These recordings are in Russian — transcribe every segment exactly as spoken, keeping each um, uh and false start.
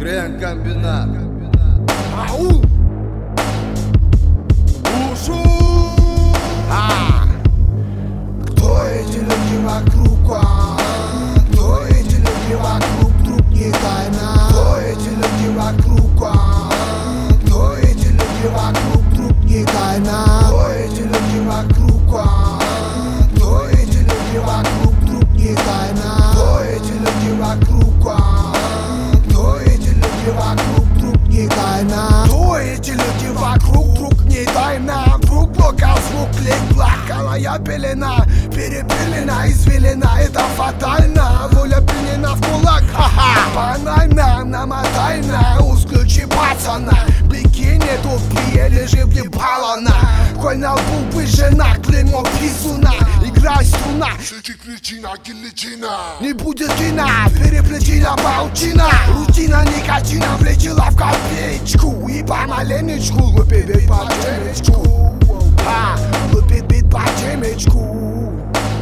Крем-комбинат. Ау! Ушу! А! Кто эти люди вокруг? А? Кто эти люди вокруг? Друг не тайна. Кто эти люди вокруг? А? Кто эти люди вокруг? Друг не тайна. Кто эти люди вокруг? А? Кто эти люди вокруг? Друг не тайна. Кто эти люди вокруг? А? Кто эти люди вокруг? Друг не тайна. Кто эти люди вокруг? Друг не тайна. Вдруг блока звук клик плакалая пелена. Перепелена, извилина, это фатально. Воля пленена в кулак, ха-ха. Банально, намотайна. Узключи пацана. Бикини тупее, лежи въебала на. Коль на лбу выжжена, клеймо писуна. Играй струна, шутик причина, гильотина. Не будет кино, переплетена паутина. Рутина никотина влетела в копеечку. И помаленечку лупит бит по темечку. А, лупит бит по темечку.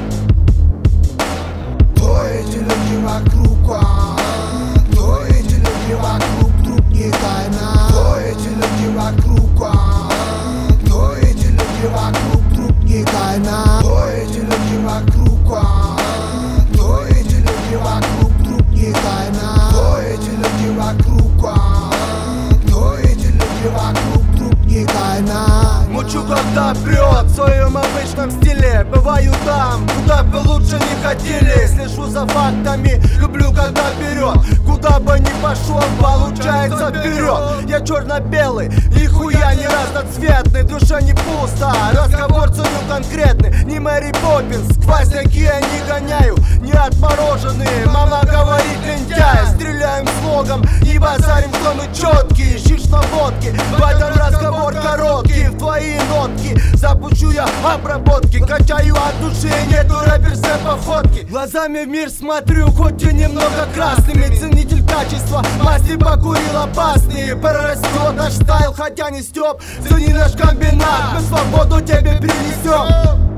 Кто эти люди вокруг? А? Кто эти люди вокруг? Друг не тайна. Кто эти люди вокруг? А? Кто эти люди вокруг? Друг не тайна. Кто эти люди вокруг? А? Кто эти люди вокруг? Друг не тайна. Кто эти люди вокруг? А? Кто эти люди вокруг? Друг не тайна. Мучу, когда прет в своем обычном стиле. Бываю там, куда бы лучше не хотели. Слежу за фактами, люблю, когда берет. Куда бы ни пошел, получается вперед. Я черно-белый, нихуя не разноцветный. В душе не пусто, разговор ценю конкретный. Не Мэри Поппинс, сквозняки я не гоняю. Не отмороженные, мама говорит лентяй. Стреляем слогом, не базарим, что мы четкие. Ищишь на водке, в этом разговор короткий. В твои нотки запущу я обработки. Качаю от души, нету рэперской походки. Глазами в мир смотрю, хоть и немного красными. Ценитель качества, масти покурил опасные. Прорастет наш стайл, хотя не стёб. Цени наш комбинат, мы свободу тебе принесем.